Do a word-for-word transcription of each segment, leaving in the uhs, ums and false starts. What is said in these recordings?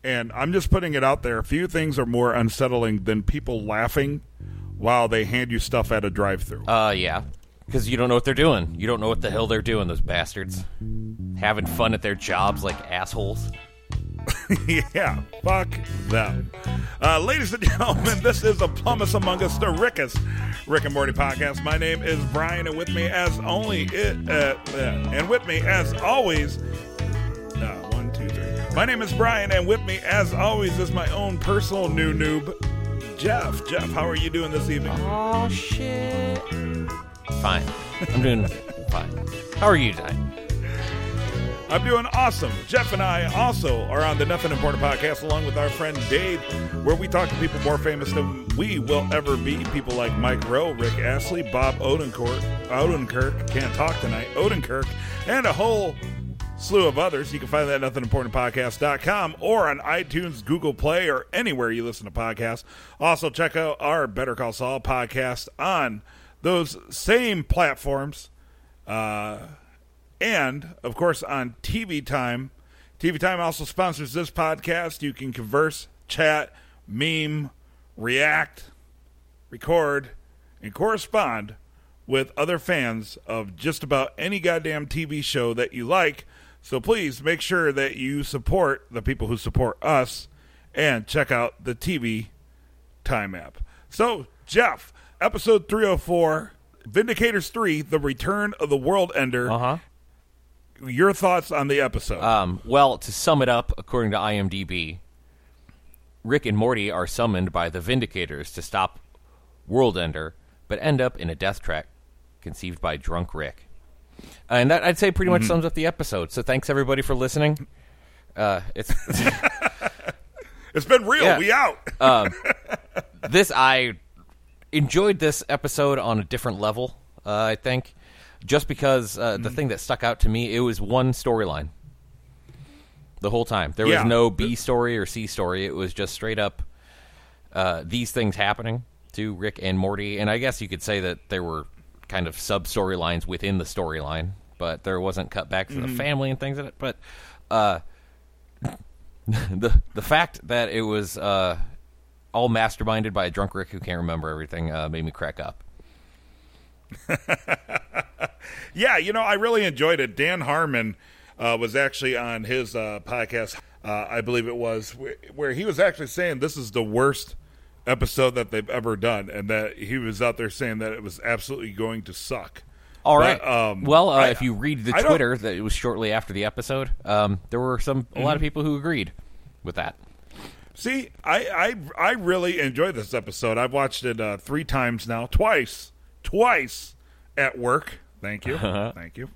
and I'm just putting it out there, a few things are more unsettling than people laughing while they hand you stuff at a drive-thru. Uh, yeah. Because you don't know what they're doing. You don't know what the hell they're doing, those bastards. Having fun at their jobs like assholes. Yeah, fuck them. Uh, ladies and gentlemen, this is a Plummus Among Us, the Rickest Rick and Morty podcast. My name is Brian, and with me as only it, uh, uh, and with me as always, uh, one, two, three. My name is Brian, and with me as always is my own personal new noob, Jeff. Jeff, how are you doing this evening? Oh shit. Fine. I'm doing fine. How are you tonight? I'm doing awesome. Jeff and I also are on the Nothing Important podcast along with our friend Dave, where we talk to people more famous than we will ever be. People like Mike Rowe, Rick Astley, Bob Odenkirk, Odenkirk, can't talk tonight, Odenkirk, and a whole slew of others. You can find that at nothing important podcast dot com or on iTunes, Google Play, or anywhere you listen to podcasts. Also, check out our Better Call Saul podcast on those same platforms. Uh... And, of course, on T V Time. T V Time also sponsors this podcast. You can converse, chat, meme, react, record, and correspond with other fans of just about any goddamn T V show that you like. So please make sure that you support the people who support us and check out the T V Time app. So, Jeff, episode three oh four, Vindicators three, The Return of the World Ender. Uh-huh. Your thoughts on the episode? Um, well, to sum it up, according to IMDb, Rick and Morty are summoned by the Vindicators to stop World Ender, but end up in a death trap conceived by drunk Rick. And that, I'd say, pretty much mm-hmm. sums up the episode. So thanks, everybody, for listening. Uh, it's It's been real. Yeah. We out. um, this, I enjoyed this episode on a different level, uh, I think. Just because uh, the mm. thing that stuck out to me, it was one storyline the whole time. There was yeah. no B story or C story. It was just straight up uh, these things happening to Rick and Morty. And I guess you could say that there were kind of sub-storylines within the storyline, but there wasn't cut back to mm. the family and things in it. But uh, the the fact that it was uh, all masterminded by a drunk Rick who can't remember everything uh, made me crack up. Yeah, you know, I really enjoyed it. Dan Harmon uh, was actually on his uh, podcast, uh, I believe it was, where he was actually saying this is the worst episode that they've ever done, and that he was out there saying that it was absolutely going to suck. All right. But, um, well, uh, I, if you read the I Twitter, that it was shortly after the episode, um, there were some a mm-hmm. lot of people who agreed with that. See, I, I, I really enjoyed this episode. I've watched it uh, three times now, twice, twice at work. Thank you, uh-huh. thank you.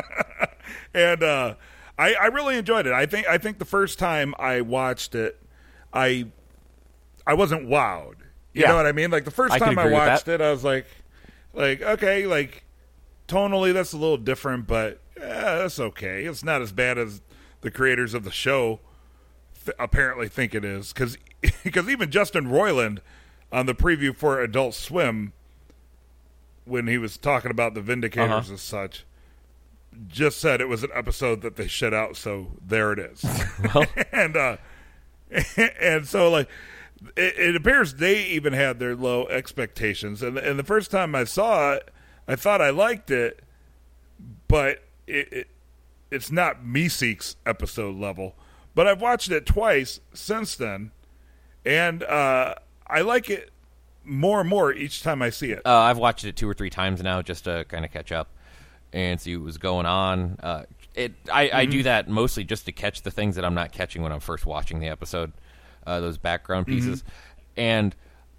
And uh, I, I really enjoyed it. I think I think the first time I watched it, I I wasn't wowed. You yeah. know what I mean? Like the first I time I watched it, I was like, like okay, like tonally that's a little different, but yeah, that's okay. It's not as bad as the creators of the show th- apparently think it is. Because because even Justin Roiland on the preview for Adult Swim, when he was talking about the Vindicators uh-huh. as such, just said it was an episode that they shut out, so there it is. Well. and uh, and so, like, it, it appears they even had their low expectations. And, and the first time I saw it, I thought I liked it, but it, it it's not Meeseek's episode level. But I've watched it twice since then, and uh, I like it more and more each time I see it. Uh, I've watched it two or three times now just to kind of catch up and see what was going on. Uh, it I, mm-hmm. I do that mostly just to catch the things that I'm not catching when I'm first watching the episode, uh, those background pieces. Mm-hmm. And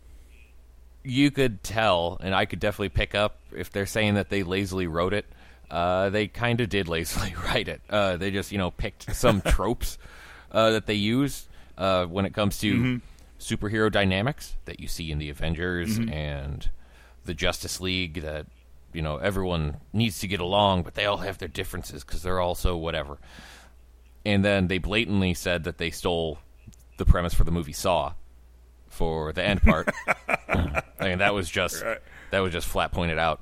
you could tell, and I could definitely pick up, if they're saying that they lazily wrote it, uh, they kind of did lazily write it. Uh, they just, you know, picked some tropes uh, that they use uh, when it comes to mm-hmm. superhero dynamics that you see in the Avengers mm-hmm. and the Justice League, that, you know, everyone needs to get along, but they all have their differences because they're all so whatever. And then they blatantly said that they stole the premise for the movie Saw for the end part. I mean, that was just right. that was just flat pointed out.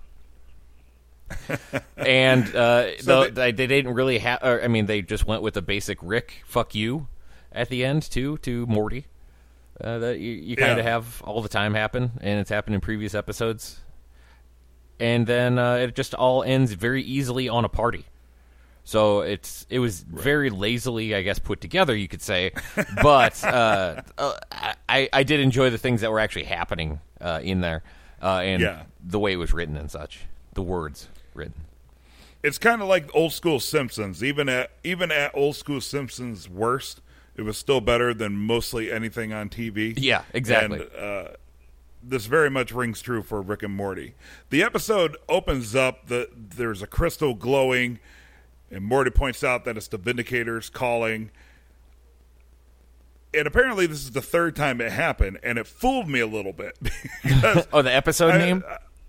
And uh, so the, they, they didn't really have. I mean, they just went with the basic Rick, fuck you. at the end, too, to Morty. Uh, that you, you kind of Yeah. have all the time happen, and it's happened in previous episodes. And then uh, it just all ends very easily on a party. So it's it was very lazily, I guess, put together, you could say. But uh, uh, I, I did enjoy the things that were actually happening uh, in there, uh, and Yeah. the way it was written and such, the words written. It's kind of like old school Simpsons. Even at even at old school Simpsons' worst, it was still better than mostly anything on T V. Yeah, exactly. And uh, this very much rings true for Rick and Morty. The episode opens up. The there's a crystal glowing, and Morty points out that it's the Vindicators calling. And apparently, this is the third time it happened, and it fooled me a little bit. because Oh, the episode I- name?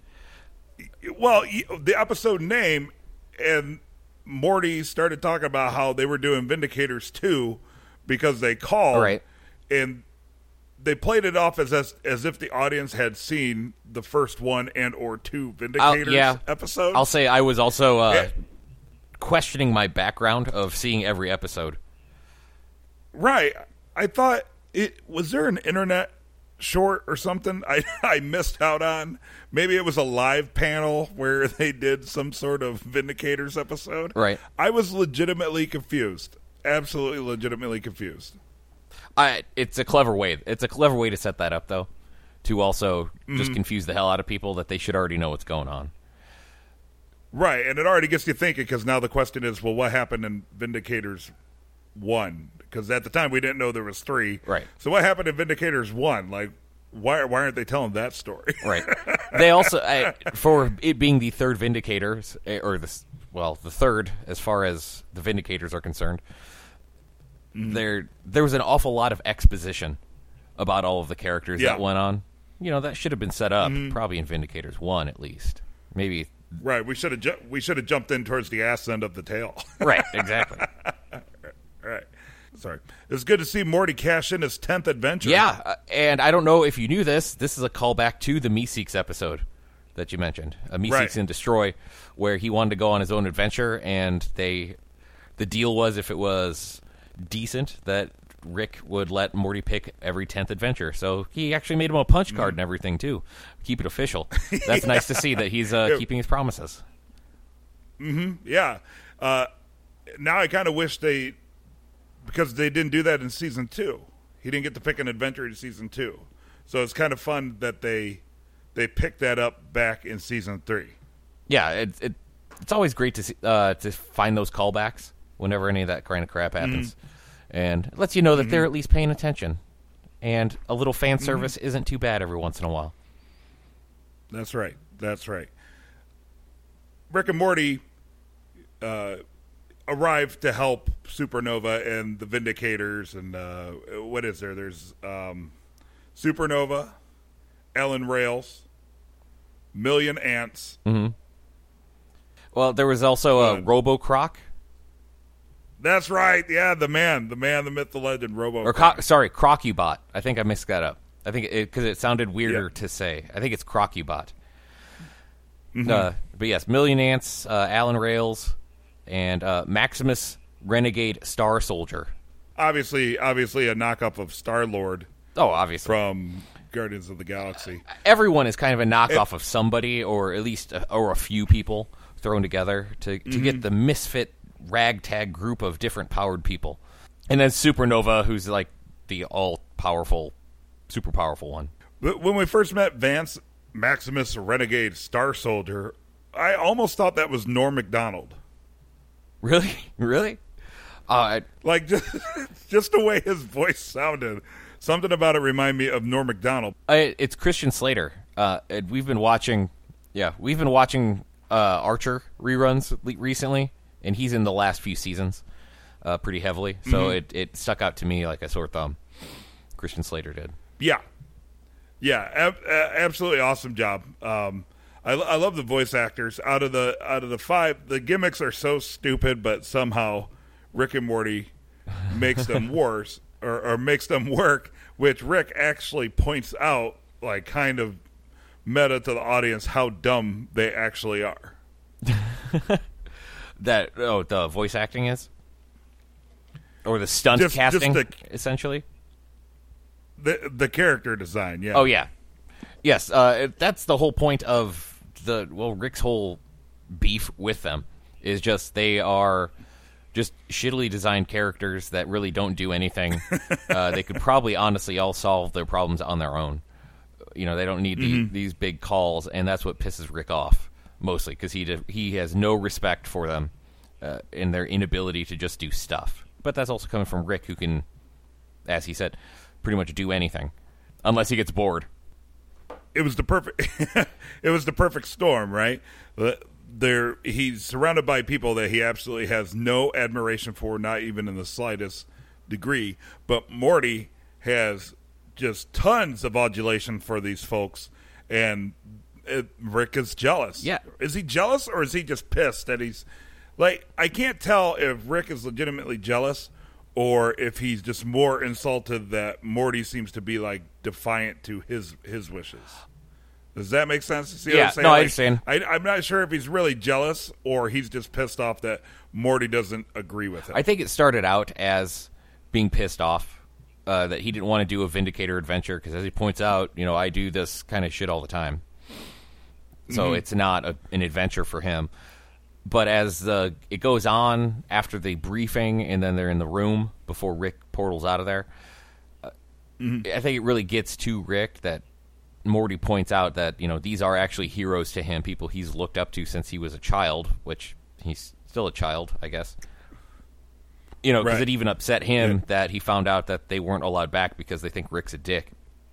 Well, y- the episode name, and Morty started talking about how they were doing Vindicators two because they called, Right. and they played it off as, as as if the audience had seen the first one and or two Vindicators yeah. episodes. I'll say I was also uh, Yeah. questioning my background of seeing every episode. Right. I thought it was there an internet short or something I I missed out on. Maybe it was a live panel where they did some sort of Vindicators episode. Right. I was legitimately confused. Absolutely legitimately confused. I, it's a clever way. It's a clever way to set that up, though, to also just Mm-hmm. confuse the hell out of people that they should already know what's going on. Right, and it already gets you thinking because now the question is, well, what happened in Vindicators one? Because at the time we didn't know there was three. Right. So what happened in Vindicators one? Like, why why aren't they telling that story? Right. They also, I, for it being the third Vindicators, eh, or the well, the third as far as the Vindicators are concerned, Mm-hmm. there there was an awful lot of exposition about all of the characters Yeah. that went on. You know, that should have been set up probably in Vindicators one at least. Maybe. Right. We should have ju- we should have jumped in towards the ass end of the tail. Right. Exactly. Right. Sorry. It's good to see Morty cash in his tenth adventure. Yeah, uh, and I don't know if you knew this. This is a callback to the Meeseeks episode that you mentioned, uh, Meeseeks Right. and Destroy, where he wanted to go on his own adventure, and they, the deal was if it was decent, that Rick would let Morty pick every tenth adventure. So he actually made him a punch card and everything too. Keep it official. That's nice to see that he's uh, Yeah. keeping his promises. Yeah. Uh, now I kind of wish they, because they didn't do that in season two. He didn't get to pick an adventure in season two. So it's kind of fun that they they picked that up back in season three. Yeah, it, it it's always great to see, uh, to find those callbacks whenever any of that kind of crap happens, and it lets you know that they're at least paying attention. And a little fan service isn't too bad every once in a while. That's right. That's right. Rick and Morty uh, arrived to help Supernova and the Vindicators, and uh, what is there? There's um, Supernova, Ellen Rails, Million Ants. Well, there was also a Uh, Robo Croc, That's right. Yeah, the man, the man, the myth, the legend, Robo. or co- sorry, Crocubot. I think I mixed that up. I think because it, it sounded weirder Yeah. to say. I think it's Crocubot. Uh, but yes, Million Ants, uh, Alan Rails, and uh, Maximus Renegade Star Soldier. Obviously, obviously a knockoff of Star Lord Oh, obviously. from Guardians of the Galaxy. Everyone is kind of a knockoff of somebody, or at least a, or a few people thrown together to, to get the misfit ragtag group of different powered people. And then Supernova, who's like the all-powerful, super powerful one. But when we first met Vance Maximus Renegade Star Soldier, I almost thought that was Norm Macdonald. Really? Really? Uh, Like, just, just the way his voice sounded. Something about it reminded me of Norm Macdonald. I, it's Christian Slater. Uh, and we've been watching, yeah, we've been watching uh, Archer reruns le- recently, and he's in the last few seasons uh, pretty heavily. So it, it stuck out to me like a sore thumb. Christian Slater did. Yeah. Yeah, ab- a- absolutely awesome job. Um, I, I love the voice actors. Out of the out of the five, the gimmicks are so stupid, but somehow Rick and Morty makes them worse or, or makes them work, which Rick actually points out, like kind of meta to the audience, how dumb they actually are. That oh, the voice acting is. or the stunt just, casting, just the, essentially. The the character design, yeah. Oh yeah, yes. Uh, that's the whole point of the well, Rick's whole beef with them is just they are just shittily designed characters that really don't do anything. uh, they could probably honestly all solve their problems on their own. You know, they don't need the, mm-hmm. these big calls, and that's what pisses Rick off mostly because he did, he has no respect for them uh, in their inability to just do stuff. But that's also coming from Rick, who can, as he said, pretty much do anything unless he gets bored. It was the perfect. It was the perfect storm, right? There, he's surrounded by people that he absolutely has no admiration for, not even in the slightest degree. But Morty has just tons of adulation for these folks, and it, Rick is jealous. Yeah, is he jealous or is he just pissed that he's like? I can't tell if Rick is legitimately jealous or if he's just more insulted that Morty seems to be like defiant to his his wishes. Does that make sense? See yeah, what I'm saying? no, like, I understand. I, I'm not sure if he's really jealous or he's just pissed off that Morty doesn't agree with him. I think it started out as being pissed off uh, that he didn't want to do a Vindicator adventure because, as he points out, you know, I do this kind of shit all the time. So mm-hmm. it's not a, an adventure for him. But as the it goes on after the briefing and then they're in the room before Rick portals out of there, uh, mm-hmm. I think it really gets to Rick that Morty points out that, you know, these are actually heroes to him, people he's looked up to since he was a child, which he's still a child, I guess. You know, because right. it even upset him yeah. that he found out that they weren't allowed back because they think Rick's a dick.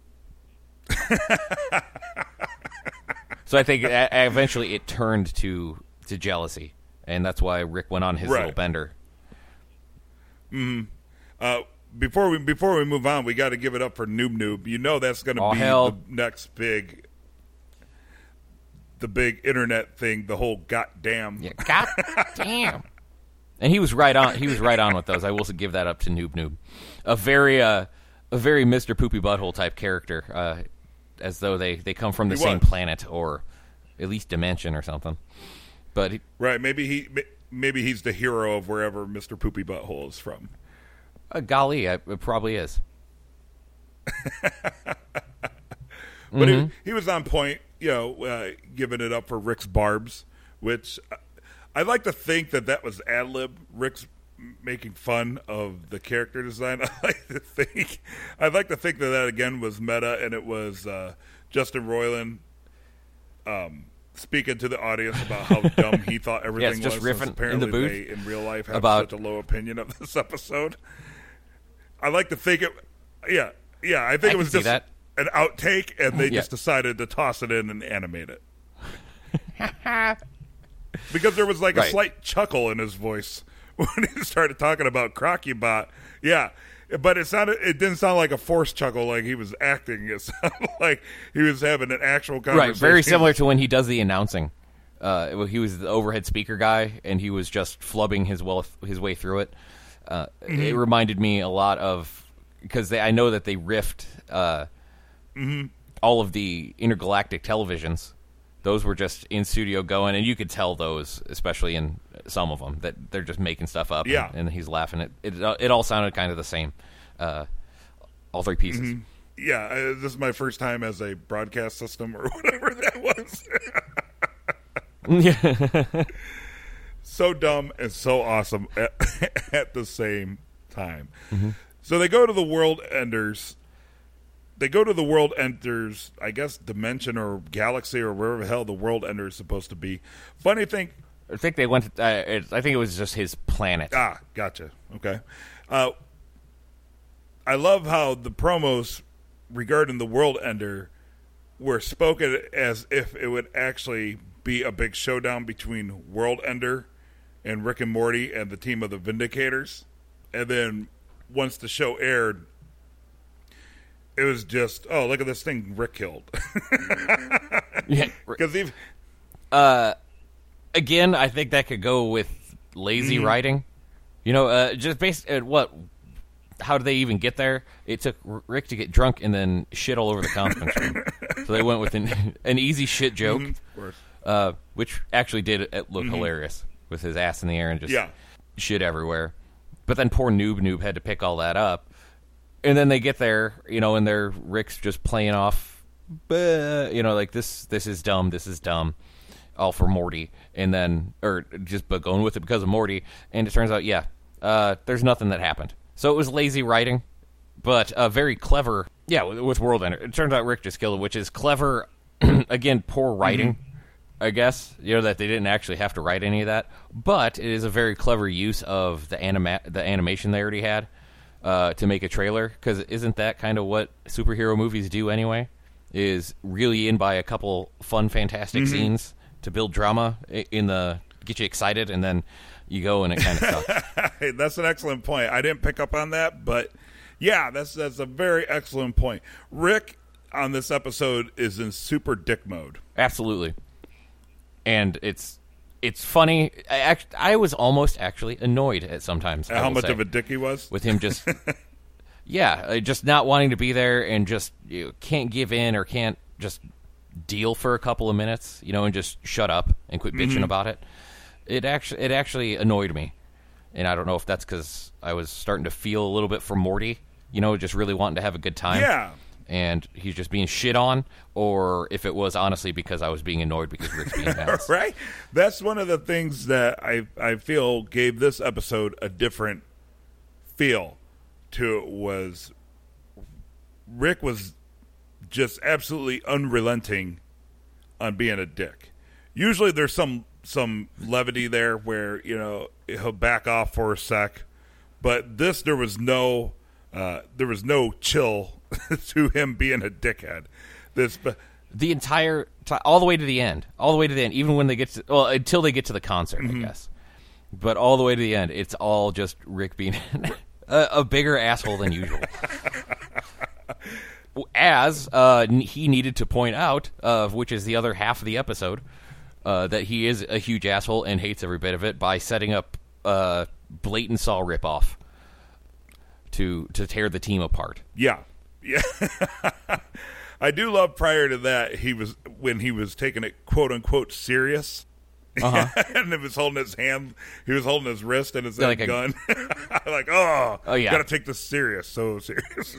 So I think a- eventually it turned to to jealousy, and that's why Rick went on his right. little bender. Mm-hmm. Uh, before we before we move on, we got to give it up for Noob Noob. You know that's going to oh, be hell. the next big, the big internet thing. The whole goddamn, yeah, goddamn. And he was right on. He was right on with those. I will give that up to Noob Noob, a very uh, a very Mister Poopy Butthole type character, uh, as though they, they come from the he same was. planet or at least dimension or something. But he, right, maybe he maybe he's the hero of wherever Mister Poopy Butthole is from. Uh, golly, I, it probably is. But mm-hmm. he, he was on point, you know, uh, giving it up for Rick's barbs, which I'd like to think that that was ad-lib. Rick's making fun of the character design. I like to think, I'd like to think that that again was meta, and it was uh, Justin Roiland um, speaking to the audience about how dumb he thought everything yeah, it's just was. riffing Apparently, in the booth they in real life have about such a low opinion of this episode. I like to think it. Yeah, yeah. I think I it was can see just that. an outtake, and they yeah. just decided to toss it in and animate it. Because there was like right. a slight chuckle in his voice when he started talking about Crocubot. Yeah, but it sounded it didn't sound like a forced chuckle, like he was acting. It sounded like he was having an actual conversation. Right, very similar to when he does the announcing. Uh, he was the overhead speaker guy, and he was just flubbing his well his way through it. Uh, mm-hmm. It reminded me a lot of because I know that they riffed uh, mm-hmm. all of the intergalactic televisions. Those were just in studio going, and you could tell those, especially in some of them, that they're just making stuff up. Yeah. and, and he's laughing. It, it it all sounded kind of the same, uh, all three pieces. Mm-hmm. Yeah, uh, this is my first time as a broadcast system or whatever that was. Yeah. So dumb and so awesome at, at the same time. Mm-hmm. So they go to the World Enders. They go to the World Enders, I guess, dimension or galaxy or wherever the hell the World Ender is supposed to be. Funny thing. I think they went. To, uh, it, I think it was just his planet. Ah, gotcha. Okay. Uh, I love how the promos regarding the World Ender were spoken as if it would actually be a big showdown between World Ender and Rick and Morty and the team of the Vindicators. And then once the show aired, it was just, oh, look at this thing Rick killed. Yeah. Because even uh, again, I think that could go with lazy mm-hmm. writing. You know, uh, just based at what? How did they even get there? It took Rick to get drunk and then shit all over the conference room. So they went with an, an easy shit joke, mm-hmm. of course. Uh, which actually did look mm-hmm. hilarious with his ass in the air and just yeah. shit everywhere. but then poor Noob Noob had to pick all that up. And then they get there, you know, and they're Rick's just playing off, you know, like this this is dumb, this is dumb, all for Morty. And then, or just but going with it because of Morty. And it turns out, yeah, uh, there's nothing that happened. So it was lazy writing, but uh, very clever, yeah, with, with World Ender. It turns out Rick just killed it, which is clever, again, poor writing. Mm-hmm. I guess, you know, that they didn't actually have to write any of that. But it is a very clever use of the anima- the animation they already had uh, to make a trailer. Because isn't that kind of what superhero movies do anyway? Is really in by a couple fun, fantastic mm-hmm. scenes to build drama in the... get you excited, and then you go and it kind of sucks. Hey, that's an excellent point. I didn't pick up on that, but yeah, that's that's a very excellent point. Rick on this episode is in super dick mode. Absolutely. And it's it's funny. I, act, I was almost actually annoyed at sometimes. At how much say, of a dick he was? With him just, yeah, just not wanting to be there and just you know, can't give in or can't just deal for a couple of minutes, you know, and just shut up and quit bitching mm-hmm. about it. It actually it actually annoyed me. And I don't know if that's because I was starting to feel a little bit for Morty, you know, just really wanting to have a good time. Yeah. And he's just being shit on, or if it was honestly because I was being annoyed because Rick's being nuts. Right? That's one of the things that I I feel gave this episode a different feel to it was Rick was just absolutely unrelenting on being a dick. Usually there's some some levity there where, you know, he'll back off for a sec, but this there was no uh, there was no chill to him being a dickhead. This, the entire t- all the way to the end, all the way to the end, even when they get to, well, until they get to the concert, mm-hmm. I guess. But all the way to the end, it's all just Rick being a, a bigger asshole than usual. As uh, he needed to point out, uh, which is the other half of the episode, uh, that he is a huge asshole and hates every bit of it by setting up a blatant Saw ripoff to to tear the team apart. Yeah. Yeah, I do love prior to that he was when he was taking it quote unquote serious, uh-huh. and he was holding his hand, he was holding his wrist and his yeah, like gun. A... like, oh, oh yeah, got to take this serious, so serious.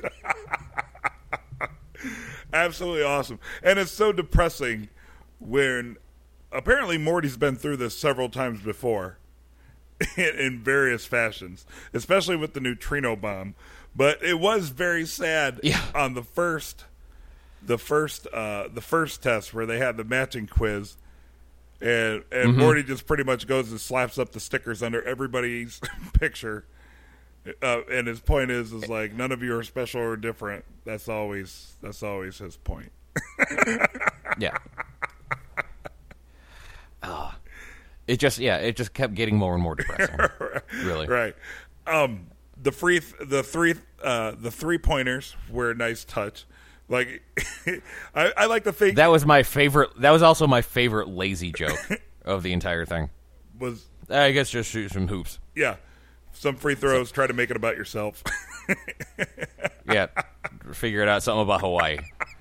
Absolutely awesome, and it's so depressing when apparently Morty's been through this several times before, in, in various fashions, especially with the neutrino bomb. But it was very sad yeah. on the first, the first, uh, the first test where they had the matching quiz, and and mm-hmm. Morty just pretty much goes and slaps up the stickers under everybody's picture, uh, and his point is is like none of you are special or different. That's always that's always his point. Yeah. Oh, it just yeah it just kept getting more and more depressing. Really, right. Um, The free, the three, uh, the three pointers were a nice touch. Like, I, I like to think that was my favorite. That was also my favorite lazy joke of the entire thing. Was I guess just shoot some hoops. Yeah, some free throws. So, try to make it about yourself. Yeah, figure it out. Something about Hawaii.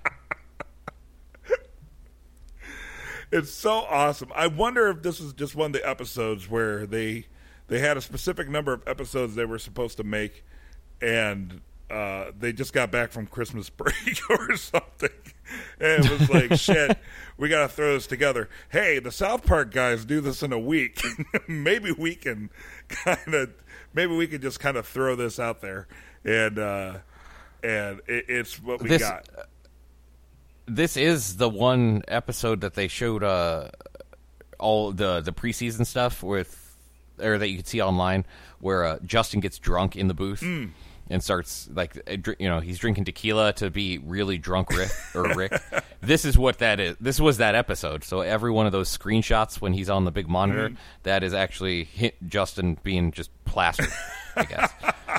It's so awesome. I wonder if this is just one of the episodes where they. They had a specific number of episodes they were supposed to make, and uh, they just got back from Christmas break or something. And it was like, shit, we got to throw this together. Hey, the South Park guys do this in a week. Maybe we can kind of, maybe we can just kind of throw this out there, and uh, and it, it's what we this, got. Uh, this is the one episode that they showed uh, all the the preseason stuff with. Or that you could see online, where uh, Justin gets drunk in the booth mm. and starts like you know he's drinking tequila to be really drunk Rick or Rick. This is what that is. This was that episode. So every one of those screenshots when he's on the big monitor, mm. that is actually hit Justin being just plastered. I guess.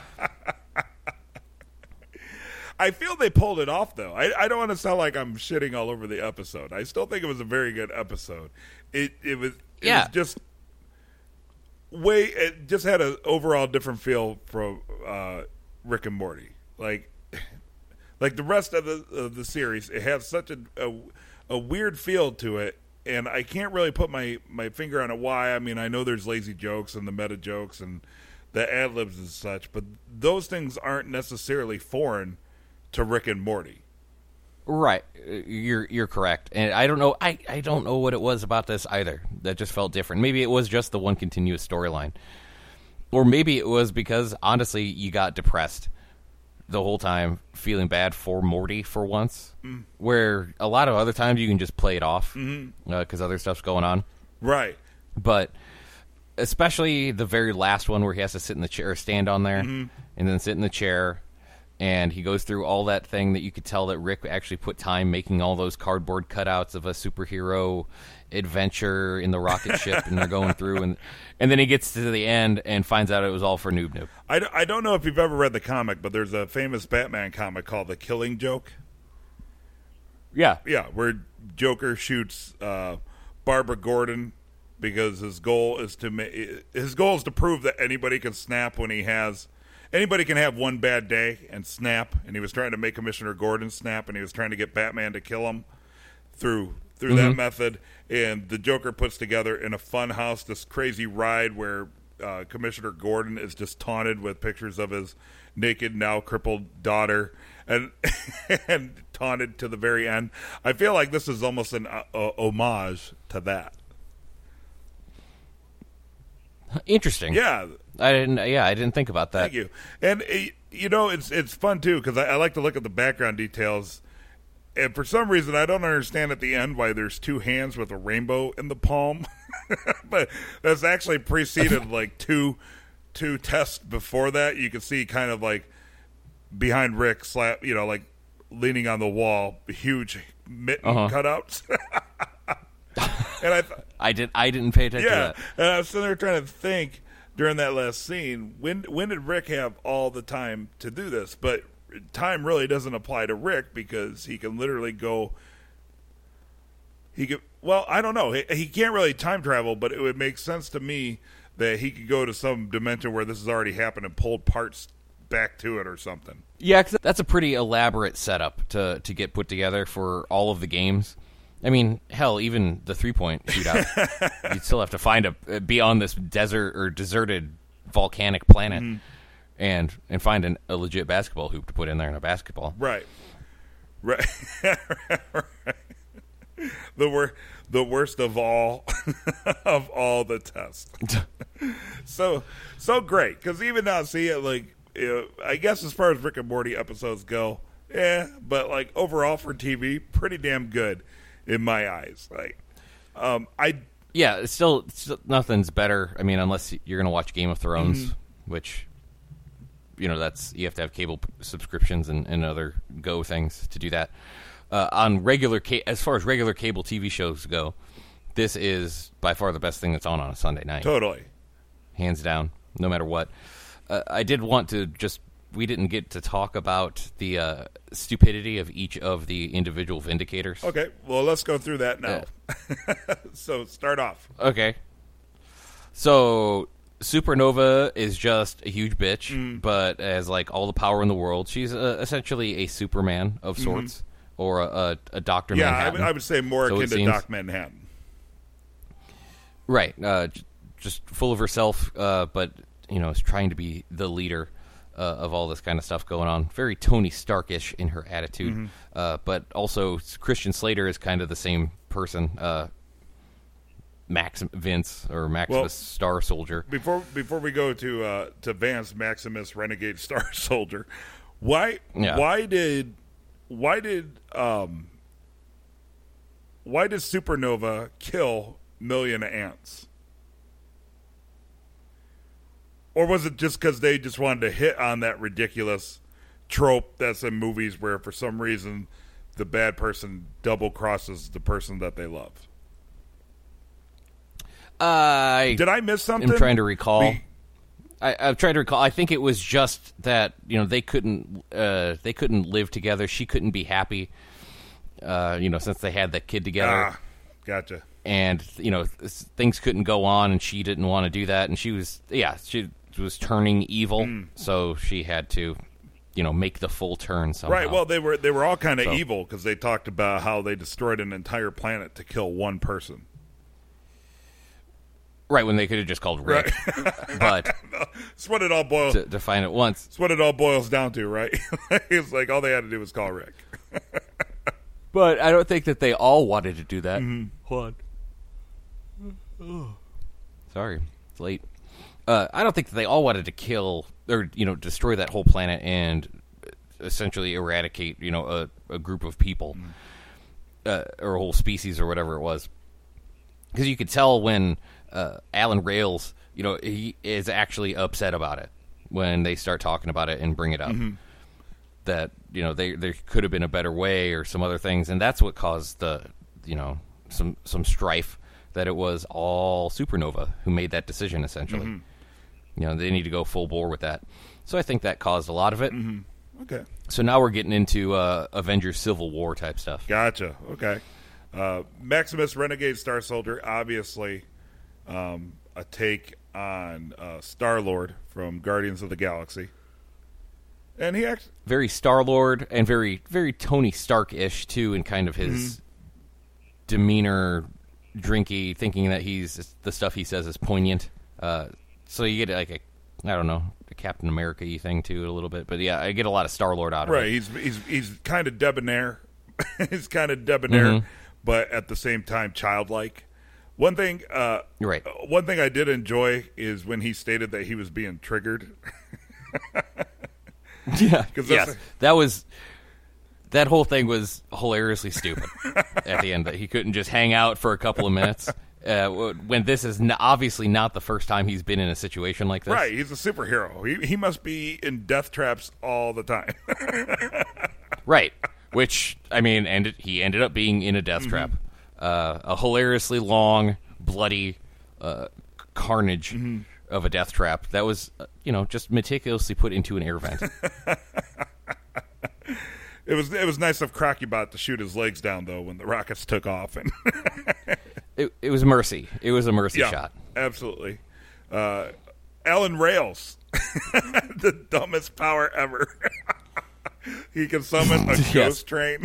I feel they pulled it off though. I, I don't want to sound like I'm shitting all over the episode. I still think it was a very good episode. It it was it yeah. was just. Way it just had an overall different feel from uh, Rick and Morty. Like, like the rest of the of the series, it has such a, a a weird feel to it, and I can't really put my, my finger on it. Why? I mean, I know there's lazy jokes and the meta jokes and the ad libs and such, but those things aren't necessarily foreign to Rick and Morty. Right, you're you're correct, and I don't know. I, I don't know what it was about this either that just felt different. Maybe it was just the one continuous storyline, or maybe it was because honestly, you got depressed the whole time, feeling bad for Morty for once, mm. where a lot of other times you can just play it off because mm-hmm. uh, other stuff's going on. Right. But especially the very last one where he has to sit in the chair, stand on there, mm-hmm. and then sit in the chair, and he goes through all that thing that you could tell that Rick actually put time making all those cardboard cutouts of a superhero adventure in the rocket ship, and they're going through, and and then he gets to the end and finds out it was all for Noob Noob. I, d- I don't know if you've ever read the comic, but there's a famous Batman comic called The Killing Joke. Yeah. Yeah, where Joker shoots uh, Barbara Gordon because his goal is to ma- his goal is to prove that anybody can snap when he has anybody can have one bad day and snap, and he was trying to make Commissioner Gordon snap, and he was trying to get Batman to kill him through through mm-hmm. that method. And the Joker puts together in a fun house this crazy ride where uh, Commissioner Gordon is just taunted with pictures of his naked, now crippled daughter, and and taunted to the very end. I feel like this is almost an uh, uh, homage to that. Interesting. Yeah, I didn't. Yeah, I didn't think about that. Thank you. And uh, you know, it's it's fun too because I, I like to look at the background details. And for some reason, I don't understand at the end why there's two hands with a rainbow in the palm. But that's actually preceded like two two tests before that. You can see kind of like behind Rick, slap, you know, like leaning on the wall, huge mitten uh-huh. cutouts. And I, th- I did. I didn't pay attention yeah, to that. And I was sitting there trying to think during that last scene, when when did Rick have all the time to do this? But time really doesn't apply to Rick because he can literally go. He could. Well, I don't know. He, he can't really time travel, but it would make sense to me that he could go to some dimension where this has already happened and pulled parts back to it or something. Yeah, 'cause that's a pretty elaborate setup to to get put together for all of the games. I mean, hell, even the three-point shootout, you'd still have to find a be on this desert or deserted volcanic planet mm-hmm. and and find an, a legit basketball hoop to put in there in a basketball. Right, right. right. The wor- the worst of all of all the tests. so so great because even now, see it like you know, I guess as far as Rick and Morty episodes go, yeah, but like overall for T V, pretty damn good. In my eyes, like, um, I yeah, it's still, it's still nothing's better. I mean, unless you're going to watch Game of Thrones, mm-hmm. which you know that's you have to have cable p- subscriptions and, and other Go things to do that. Uh, on regular, ca- as far as regular cable T V shows go, this is by far the best thing that's on on a Sunday night. Totally, hands down, no matter what. Uh, I did want to just. We didn't get to talk about the uh, stupidity of each of the individual Vindicators. Okay, well, let's go through that now. Uh, so, start off. Okay. So, Supernova is just a huge bitch, mm. but has, like, all the power in the world. She's uh, essentially a Superman of sorts, mm-hmm. or a, a, a Doctor yeah, Manhattan. Yeah, I, w- I would say more so akin to seems. Doc Manhattan. Right. Uh, j- just full of herself, uh, but, you know, is trying to be the leader. Uh, of all this kind of stuff going on. Very Tony Stark-ish in her attitude. Mm-hmm. Uh, but also Christian Slater is kind of the same person. Uh, Max Vince or Maximus well, Star Soldier. Before before we go to uh, to Vance Maximus Renegade Star Soldier, why yeah. why did why did um, why did Supernova kill Million Ants? Or was it just because they just wanted to hit on that ridiculous trope that's in movies where, for some reason, the bad person double crosses the person that they love? I Did I miss something? I'm trying to recall. We, I, I'm trying to recall. I think it was just that you know they couldn't uh, they couldn't live together. She couldn't be happy. Uh, you know, since they had that kid together. Ah, gotcha. And you know, things couldn't go on, and she didn't want to do that. And she was, yeah, she. was turning evil, mm. so she had to, you know, make the full turn somehow. Right. Well, they were they were all kind of so. evil because they talked about how they destroyed an entire planet to kill one person. Right, when they could have just called Rick. Right. But no, that's what it all boils. To, to find it once. That's what it all boils down to, right? It's like all they had to do was call Rick. But I don't think that they all wanted to do that. Mm-hmm. Hold on. Sorry, it's late. Uh, I don't think that they all wanted to kill or you know destroy that whole planet and essentially eradicate you know a, a group of people mm. uh, or a whole species or whatever it was. Because you could tell when uh, Alan Rails, you know, he is actually upset about it when they start talking about it and bring it up. Mm-hmm. That, you know, they, there could have been a better way or some other things. And that's what caused the, you know, some some strife, that it was all Supernova who made that decision, essentially. Mm-hmm. You know, they need to go full bore with that. So I think that caused a lot of it. Mm-hmm. Okay. So now we're getting into uh, Avengers Civil War type stuff. Gotcha. Okay. Uh, Maximus, Renegade Star Soldier, obviously um, a take on uh, Star-Lord from Guardians of the Galaxy. And he actually... Very Star-Lord and very very Tony Stark-ish, too, in kind of his mm-hmm. demeanor, drinky, thinking that he's the stuff he says is poignant. Uh, so you get like a, I don't know, a Captain America-y thing, too, a little bit. But yeah, I get a lot of Star-Lord out of right. it. Right, he's, he's, he's kind of debonair. he's kind of debonair. Mm-hmm. But at the same time, childlike. One thing, uh, right. One thing I did enjoy is when he stated that he was being triggered. Yeah, yes, that was that whole thing was hilariously stupid. At the end, that he couldn't just hang out for a couple of minutes uh, when this is n- obviously not the first time he's been in a situation like this. Right, he's a superhero. He he must be in death traps all the time. Right. Which, I mean, ended, he ended up being in a death mm-hmm. trap. Uh, a hilariously long, bloody uh, carnage mm-hmm. of a death trap that was, uh, you know, just meticulously put into an air vent. It was it was nice of Crocubot to shoot his legs down, though, when the rockets took off. And it, it was mercy. It was a mercy yeah, shot. Absolutely. Uh, Alan Rails, the dumbest power ever. He can summon a yes. ghost train.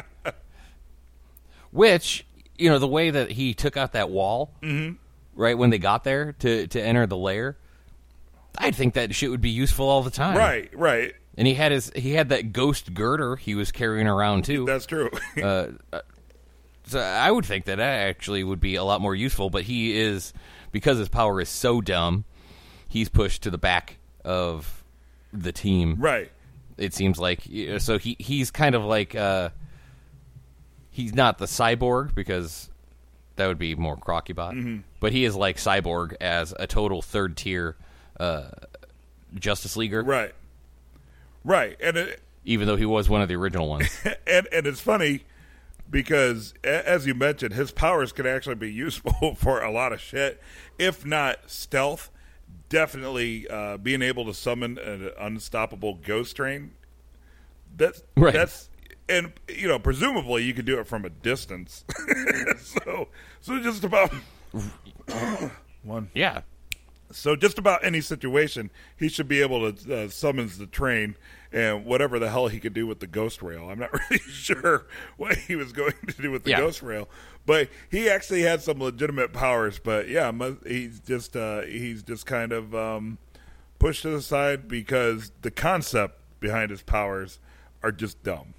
Which, you know, the way that he took out that wall, mm-hmm. right, when they got there to, to enter the lair, I'd think that shit would be useful all the time. Right, right. And he had his he had that ghost girder he was carrying around, too. That's true. uh, so I would think that that actually would be a lot more useful, but he is, because his power is so dumb, he's pushed to the back of the team. Right. It seems like, so he he's kind of like, uh, he's not the Cyborg, because that would be more Crocubot, mm-hmm. but he is like Cyborg as a total third tier uh, Justice Leaguer. Right, right, and it, even though he was one of the original ones. and and it's funny because, as you mentioned, his powers could actually be useful for a lot of shit, if not stealth. Definitely uh, being able to summon an unstoppable ghost train. That's right. That's and you know presumably you could do it from a distance. so so just about one. Yeah. So just about any situation, he should be able to uh, summons the train and whatever the hell he could do with the ghost rail. I'm not really sure what he was going to do with the yeah. ghost rail, but he actually had some legitimate powers. But yeah, he's just uh, he's just kind of um, pushed to the side because the concept behind his powers are just dumb.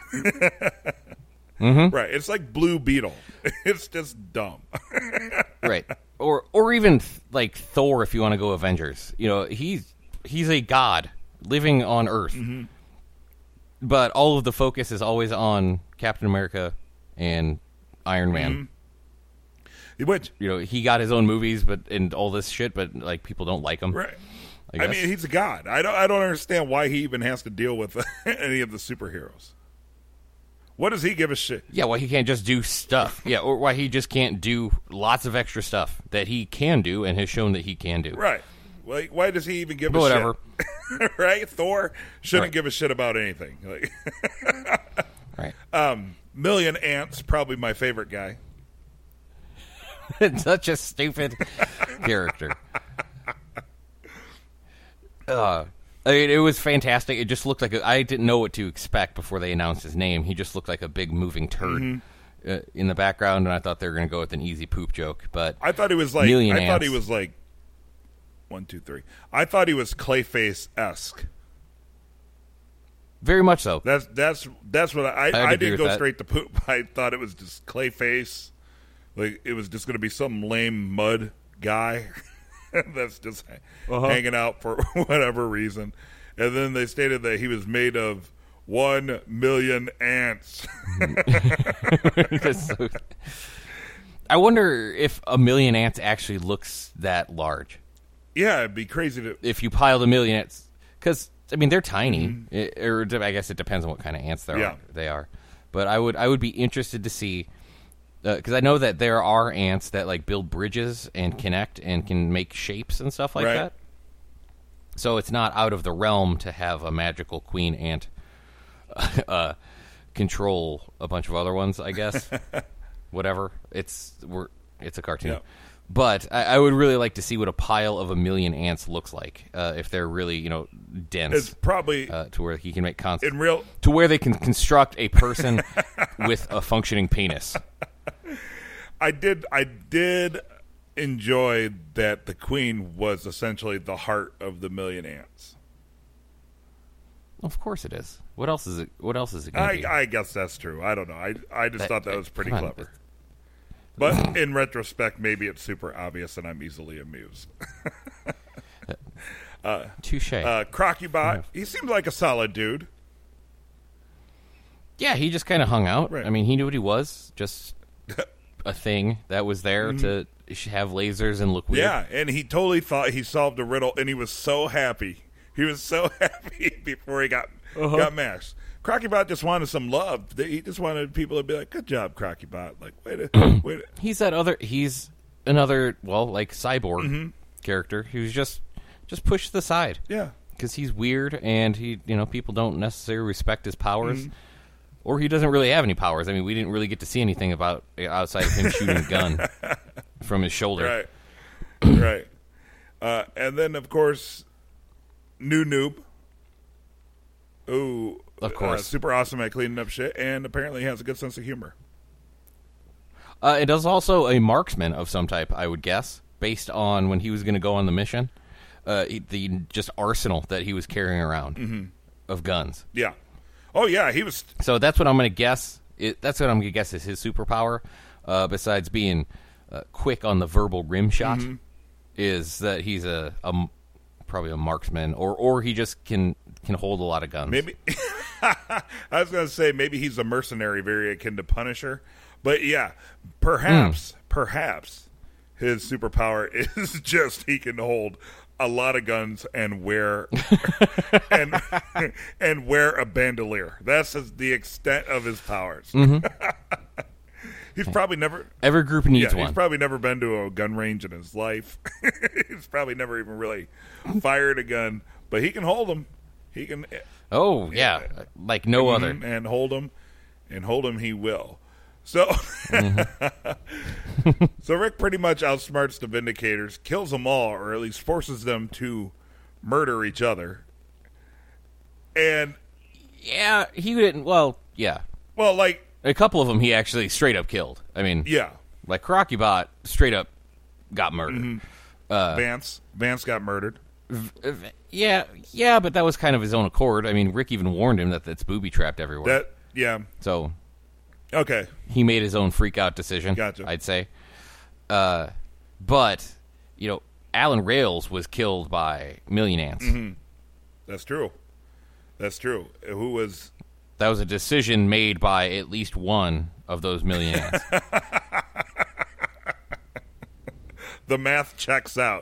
Mm-hmm. Right. It's like Blue Beetle. It's just dumb. Right. Or or even like Thor, if you want to go Avengers. You know, he's he's a god living on Earth. Mm-hmm. But all of the focus is always on Captain America and Iron Man. Mm-hmm. Which, you know, he got his own movies, but and all this shit, but like people don't like him. Right. I, I mean, he's a god. I don't I don't understand why he even has to deal with any of the superheroes. What does he give a shit? Yeah, why he can't just do stuff. Yeah, or why he just can't do lots of extra stuff that he can do and has shown that he can do. Right. Like, why does he even give but a whatever. shit? Right? Thor shouldn't right. give a shit about anything. Like, right. Um, Million Ants, probably my favorite guy. Such a stupid character. Uh, I mean, it was fantastic. It just looked like a, I didn't know what to expect before they announced his name. He just looked like a big moving turd. Mm-hmm. uh, in the background, and I thought they were going to go with an easy poop joke. But I thought he was like. Million I ants. thought he was like. One, two, three. I thought he was Clayface-esque. Very much so. That's that's that's what I. I, I, I agree didn't with go that. straight to poop. I thought it was just Clayface. Like it was just going to be some lame mud guy that's just Uh-huh. hanging out for whatever reason. And then they stated that he was made of one million ants. That's so- I wonder if a million ants actually looks that large. Yeah, it'd be crazy to. If you piled a million ants, because I mean they're tiny, it, or I guess it depends on what kind of ants there Yeah. are, they are. But I would I would be interested to see, because I know that there are ants that like build bridges and connect and can make shapes and stuff like Right. that. So it's not out of the realm to have a magical queen ant uh, control a bunch of other ones, I guess. Whatever. It's we're it's a cartoon. Yeah. But I, I would really like to see what a pile of a million ants looks like, uh, if they're really, you know, dense, It's probably uh, to where he can make constant, in real. to where they can construct a person with a functioning penis. I did. I did enjoy that the queen was essentially the heart of the million ants. Of course it is. What else is it? What else is it going to I, be? I guess that's true. I don't know. I I just That- thought that was pretty come on. clever. But in retrospect, maybe it's super obvious, and I'm easily amused. Touche. Uh, Crocubot, he seemed like a solid dude. yeah, he just kind of hung out. Right. I mean, he knew what he was. Just a thing that was there to sh- have lasers and look weird. Yeah, and he totally thought he solved a riddle, and he was so happy. He was so happy before he got got mashed. Crocubot just wanted some love. He just wanted people to be like, "Good job, Crocubot." Like, wait a wait. A, He's that other. He's another. Well, like cyborg Mm-hmm. character who's just just pushed to the side yeah, because he's weird and he, you know, people don't necessarily respect his powers, Mm-hmm. or he doesn't really have any powers. I mean, we didn't really get to see anything about outside of him shooting a gun from his shoulder. right, right. Uh, and then, of course, New Noob. Ooh, Of course. uh, super awesome at cleaning up shit, and apparently has a good sense of humor. Uh, it is also a marksman of some type, I would guess, based on when he was going to go on the mission. Uh, he- the just arsenal that he was carrying around Mm-hmm. of guns. Yeah. Oh yeah, he was. So that's what I'm going to guess. It, that's what I'm going to guess is his superpower. Uh, besides being uh, quick on the verbal rim shot, Mm-hmm. is that he's a, a m- probably a marksman, or or he just can can hold a lot of guns. Maybe I was going to say maybe he's a mercenary, very akin to Punisher. But yeah, perhaps, perhaps his superpower is just he can hold a lot of guns and wear and and wear a bandolier. That's his, the extent of his powers. He's probably never. Every group needs Yeah, he's one. probably never been to a gun range in his life. He's probably never even really fired a gun, but he can hold them. He can. oh yeah, like no other. Mhm, and hold him, and hold him he will. So, so Rick pretty much outsmarts the Vindicators, kills them all, or at least forces them to murder each other. And Yeah, he didn't. Well, yeah, well, like a couple of them he actually straight up killed. I mean, yeah, like Crocubot straight up got murdered. Mm-hmm. Uh, Vance, Vance got murdered. Yeah, yeah, but that was kind of his own accord. I mean, Rick even warned him that it's booby trapped everywhere. That yeah, So okay, he made his own freak out decision. Gotcha. I'd say. Uh, but you know, Alan Rails was killed by Million Ants. Mm-hmm. that's true. That's true. Who was That was a decision made by at least one of those Million Ants. the math checks out.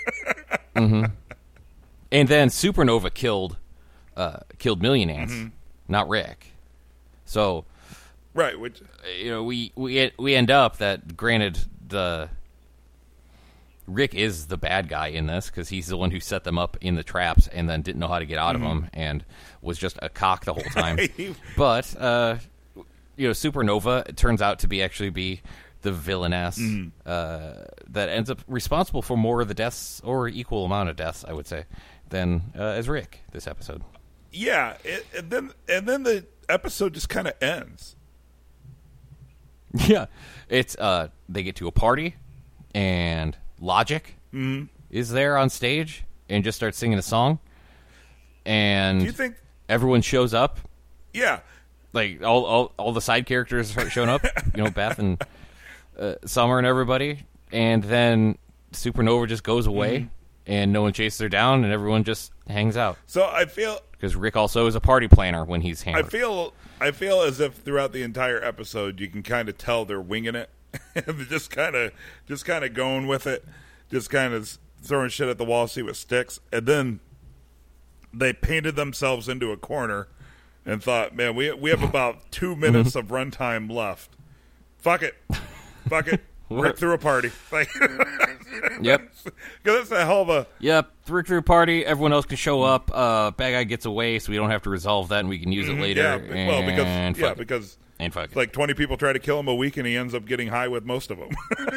And then Supernova killed uh, killed Million Ants, Mm-hmm. not Rick. So Right, which you know, we we we end up that granted the Rick is the bad guy in this because he's the one who set them up in the traps and then didn't know how to get out Mm-hmm. of them and was just a cock the whole time. But uh, you know, Supernova it turns out to be actually be the villainess Mm-hmm. uh, that ends up responsible for more of the deaths or equal amount of deaths, I would say, than uh, as Rick this episode. yeah, it, and then and then the episode just kind of ends. Yeah, it's uh, they get to a party, and Logic mm-hmm. is there on stage and just starts singing a song, and Do you think everyone shows up? Yeah, like all all, all the side characters start showing up. You know, Beth and uh, Summer and everybody, and then Supernova just goes away, mm-hmm. and no one chases her down, and everyone just hangs out. So I feel because Rick also is a party planner when he's hammered. I feel. I feel as if throughout the entire episode, you can kind of tell they're winging it, just kind of, just kind of going with it, just kind of throwing shit at the wall, see what sticks, and then they painted themselves into a corner and thought, "Man, we we have about two minutes of runtime left. Fuck it, fuck it, Rick threw a party." Like, yep, because that's a hell of a yep. Rick threw a party. Everyone else can show up. Uh, bad guy gets away, so we don't have to resolve that, and we can use it later. Yeah, and well, because yeah, it. because and fuck it. like twenty people try to kill him a week, and he ends up getting high with most of them.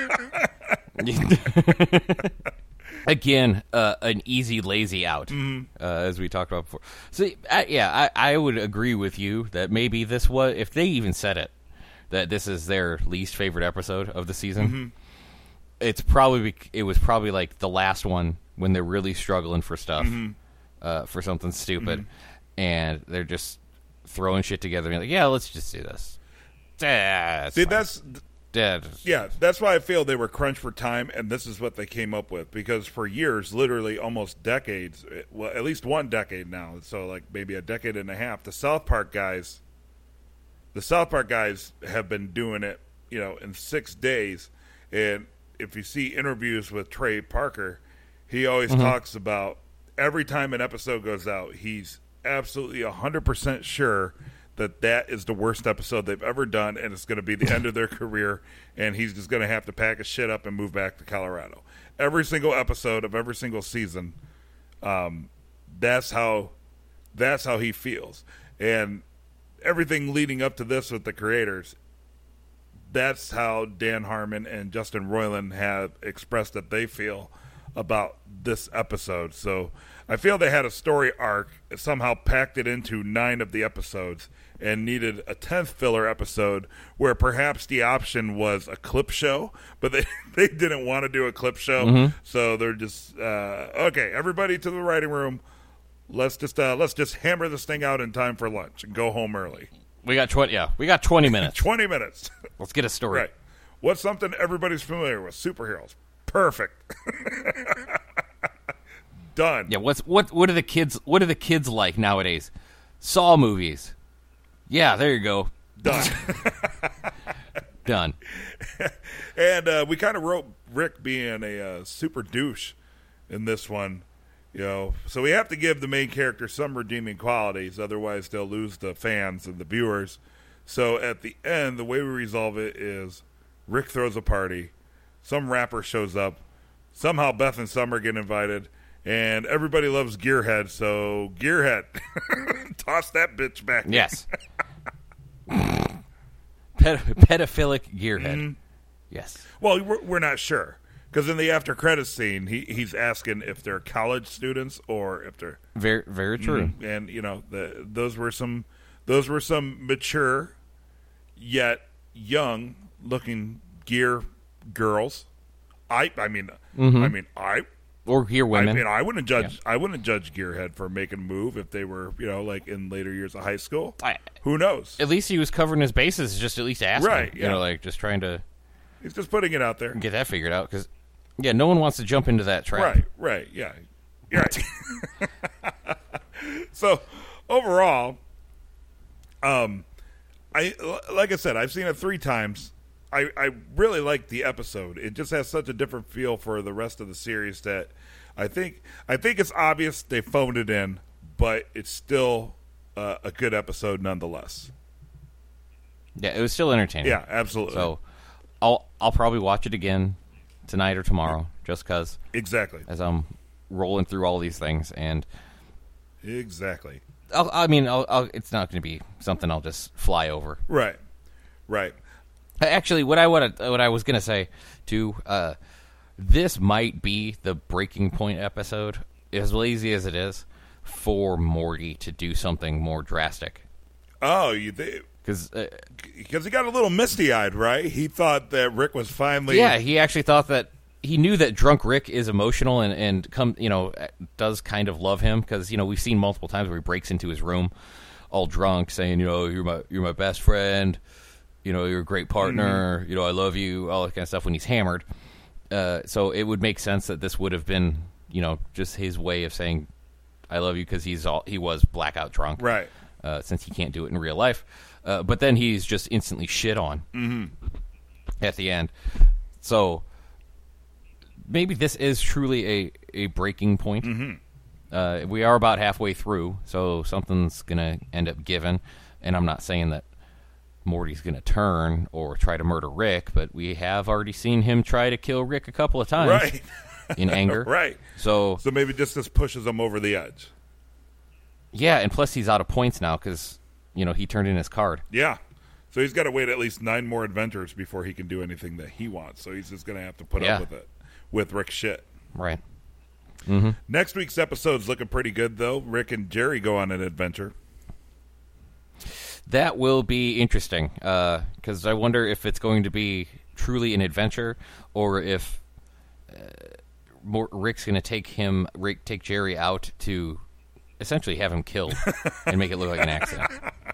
Again, uh, an easy, lazy out, mm-hmm. uh, as we talked about before. So, I, yeah, I, I would agree with you that maybe this was, if they even said it, that this is their least favorite episode of the season. Mm-hmm. It's probably it was probably like the last one when they're really struggling for stuff, mm-hmm. uh, for something stupid, mm-hmm. and they're just throwing shit together and like, yeah, let's just do this. Yeah, See, that's yeah, yeah, that's why I feel they were crunched for time, and this is what they came up with. Because for years, literally almost decades, well, at least one decade now, so like maybe a decade and a half, the South Park guys, the South Park guys have been doing it, you know, in six days, and if you see interviews with Trey Parker, he always mm-hmm. talks about every time an episode goes out, he's absolutely one hundred percent sure that that is the worst episode they've ever done, and it's going to be the end of their career, and he's just going to have to pack his shit up and move back to Colorado. Every single episode of every single season, um, that's how that's how he feels. And everything leading up to this with the creators, that's how Dan Harmon and Justin Roiland have expressed that they feel about this episode. So I feel they had a story arc, somehow packed it into nine of the episodes, and needed a tenth filler episode where perhaps the option was a clip show, but they, they didn't want to do a clip show. Mm-hmm. So they're just, uh, okay, everybody to the writing room. Let's just uh, let's just hammer this thing out in time for lunch and go home early. We got twenty. Yeah, we got twenty minutes. Twenty minutes. Let's get a story. Right. What's something everybody's familiar with? Superheroes. Perfect. Done. Yeah. What's what? What are the kids? What are the kids like nowadays? Saw movies. Yeah. There you go. Done. Done. And uh, we kind of wrote Rick being a uh, super douche in this one. You know, so we have to give the main character some redeeming qualities, otherwise they'll lose the fans and the viewers. So at the end, the way we resolve it is Rick throws a party, some rapper shows up, somehow Beth and Summer get invited, and everybody loves Gearhead, so Gearhead, toss that bitch back. Yes. Ped- pedophilic Gearhead. Mm-hmm. Yes. Well, we're, we're not sure. Because in the after credits scene, he, he's asking if they're college students or if they're very very true. Mm-hmm. And you know, the, those were some those were some mature yet young looking gear girls. I I mean mm-hmm. I mean I or gear women. I mean I wouldn't judge yeah. I wouldn't judge Gearhead for making a move if they were, you know, like in later years of high school. I, Who knows? At least he was covering his bases, just at least asking. Right? You yeah. know, like just trying to. He's just putting it out there. Get that figured out because. Yeah, no one wants to jump into that trap. Right, right, yeah. You're right. So, overall, um, I like I said, I've seen it three times. I, I really like the episode. It just has such a different feel for the rest of the series that I think I think it's obvious they phoned it in, but it's still uh, a good episode nonetheless. Yeah, it was still entertaining. Yeah, absolutely. So, I'll I'll probably watch it again tonight or tomorrow, just because. Exactly. As I'm rolling through all these things, and exactly. I'll, I mean, I'll, I'll, it's not going to be something I'll just fly over. Right. Right. Actually, what I what I, what I was going to say too, uh, this might be the breaking point episode, as lazy as it is, for Morty to do something more drastic. Oh, you th- Because uh, he got a little misty-eyed, right? He thought that Rick was finally... Yeah, he actually thought that... He knew that drunk Rick is emotional and, and come, you know, does kind of love him. Because, you know, we've seen multiple times where he breaks into his room all drunk saying, you know, you're my you're my best friend. You know, you're a great partner. Mm-hmm. You know, I love you. All that kind of stuff when he's hammered. Uh, so it would make sense that this would have been, you know, just his way of saying, I love you, because he's all he was blackout drunk. Right. Uh, since he can't do it in real life. Uh, but then he's just instantly shit on mm-hmm. at the end. So maybe this is truly a, a breaking point. Mm-hmm. Uh, we are about halfway through, so something's going to end up giving. And I'm not saying that Morty's going to turn or try to murder Rick, but we have already seen him try to kill Rick a couple of times right. in anger. Right. So, so maybe just this pushes him over the edge. Yeah, and plus he's out of points now because, you know, he turned in his card. Yeah. So he's got to wait at least nine more adventures before he can do anything that he wants. So he's just going to have to put yeah. up with it, with Rick's shit. Right. Mm-hmm. Next week's episode's looking pretty good, though. Rick and Jerry go on an adventure. That will be interesting because uh, I wonder if it's going to be truly an adventure or if uh, more, Rick's going to take him, Rick take Jerry out to essentially have him killed and make it look like an accident.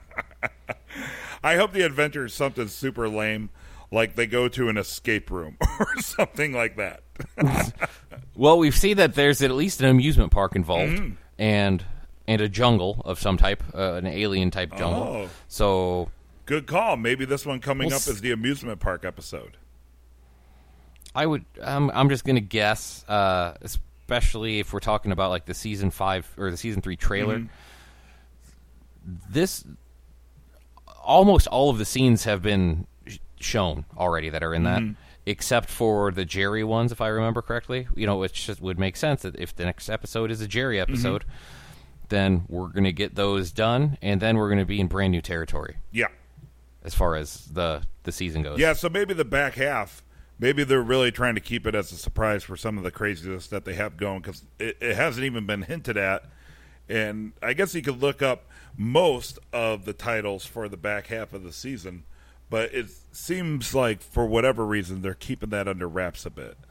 I hope the adventure is something super lame, like they go to an escape room or something like that. Well, we've seen that there's at least an amusement park involved mm. and and a jungle of some type, uh, an alien-type jungle. Oh. So good call. Maybe this one coming we'll up is the amusement park episode. I would. I'm, I'm just going to guess, uh, especially if we're talking about like the season five or the season three trailer. Mm-hmm. This almost all of the scenes have been sh- shown already that are in mm-hmm. that, except for the Jerry ones, if I remember correctly. You know, which just would make sense that if the next episode is a Jerry episode, mm-hmm. then we're going to get those done, and then we're going to be in brand new territory. Yeah, as far as the the season goes. Yeah, so maybe the back half. Maybe they're really trying to keep it as a surprise for some of the craziness that they have going, because it, it hasn't even been hinted at. And I guess you could look up most of the titles for the back half of the season, but it seems like for whatever reason they're keeping that under wraps a bit.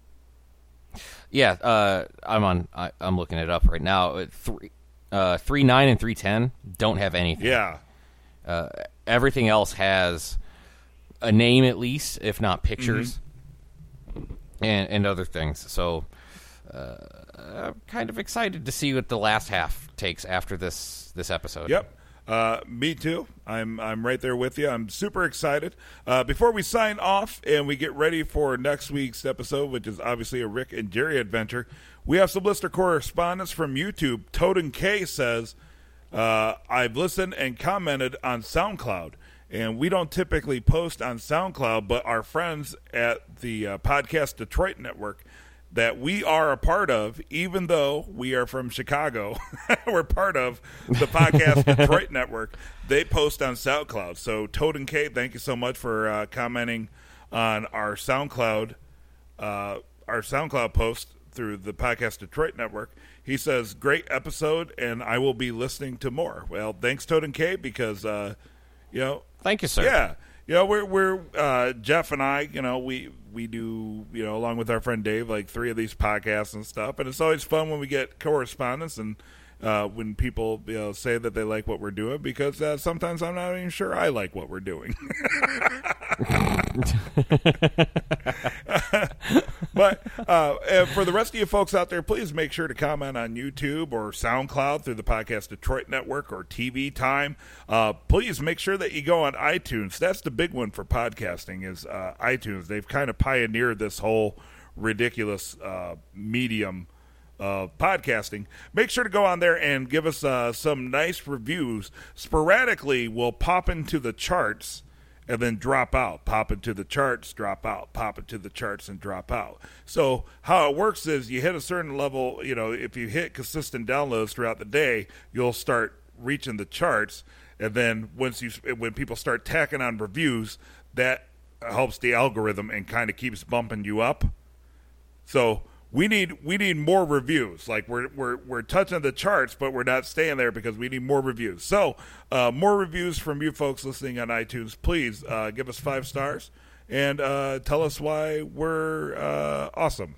Yeah, uh, I'm on. I, I'm looking it up right now. Three, uh, three nine and three ten don't have anything. Yeah, uh, everything else has a name at least, if not pictures, mm-hmm. and and other things. So uh, I'm kind of excited to see what the last half takes after this this episode. Yep. Uh, me too. I'm I'm right there with you. I'm super excited. Uh, before we sign off and we get ready for next week's episode, which is obviously a Rick and Jerry adventure, we have some listener correspondence from YouTube. Totem K says, uh, I've listened and commented on SoundCloud. And we don't typically post on SoundCloud, but our friends at the uh, Podcast Detroit Network that we are a part of, even though we are from Chicago, we're part of the Podcast Detroit Network. They post on SoundCloud. So Toad and Kate, thank you so much for uh, commenting on our SoundCloud, uh, our SoundCloud post through the Podcast Detroit Network. He says, great episode, and I will be listening to more. Well, thanks, Toad and Kate, because, uh, you know, thank you, sir. Yeah. You know, we're, we're uh, Jeff and I, you know, we, we do, you know, along with our friend Dave, like three of these podcasts and stuff. And it's always fun when we get correspondence and uh, when people, you know, say that they like what we're doing, because uh, sometimes I'm not even sure I like what we're doing. But uh, for the rest of you folks out there, please make sure to comment on YouTube or SoundCloud through the Podcast Detroit Network or T V Time. Uh, please make sure that you go on iTunes. That's the big one for podcasting is uh, iTunes. They've kind of pioneered this whole ridiculous uh, medium of podcasting. Make sure to go on there and give us uh, some nice reviews. Sporadically, we'll pop into the charts and then drop out, pop into the charts, drop out, pop into the charts, and drop out. So how it works is you hit a certain level, you know, if you hit consistent downloads throughout the day, you'll start reaching the charts. And then once you, when people start tacking on reviews, that helps the algorithm and kind of keeps bumping you up. So we need we need more reviews. Like we're we're we're touching the charts, but we're not staying there because we need more reviews. So uh, more reviews from you folks listening on iTunes. Please uh, give us five stars and uh, tell us why we're uh, awesome.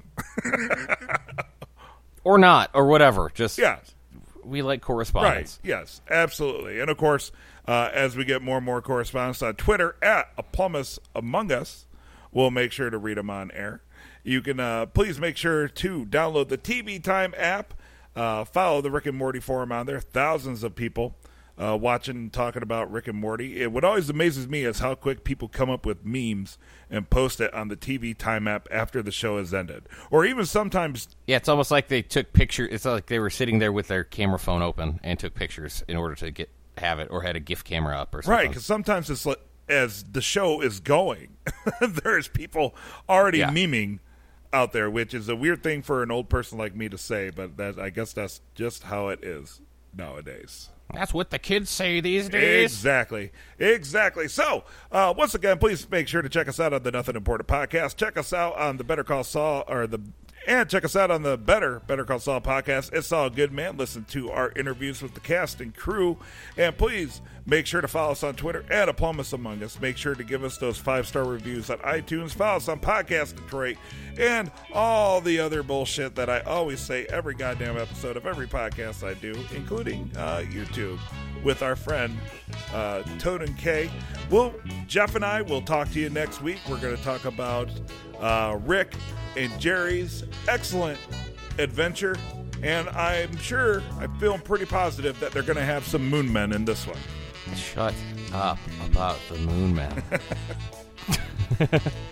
Or not, or whatever. Just yeah. We like correspondence. Right, yes, absolutely. And, of course, uh, as we get more and more correspondence on Twitter, at A Plummus Among Us, we'll make sure to read them on air. You can uh, please make sure to download the T V Time app. Uh, follow the Rick and Morty forum on there. Thousands of people uh, watching and talking about Rick and Morty. It, what always amazes me is how quick people come up with memes and post it on the T V Time app after the show has ended. Or even sometimes... Yeah, it's almost like they took pictures. It's like they were sitting there with their camera phone open and took pictures in order to get have it, or had a GIF camera up or something. Right, because sometimes it's like, as the show is going, there's people already yeah. memeing out there, which is a weird thing for an old person like me to say, but that I guess that's just how it is nowadays. That's what the kids say these days. Exactly. Exactly. So, uh, once again, please make sure to check us out on the Nothing Important podcast. Check us out on the Better Call Saul, or the and check us out on the Better Better Call Saul podcast. It's all good, man. Listen to our interviews with the cast and crew. And please make sure to follow us on Twitter at A Plummus Among Us. Make sure to give us those five-star reviews on iTunes. Follow us on Podcast Detroit and all the other bullshit that I always say every goddamn episode of every podcast I do, including uh, YouTube, with our friend uh, Toten K. We'll, Jeff and I will talk to you next week. We're going to talk about uh, Rick and Jerry's excellent adventure, and I'm sure, I'm feeling pretty positive that they're going to have some moon men in this one. Shut up about the moon man.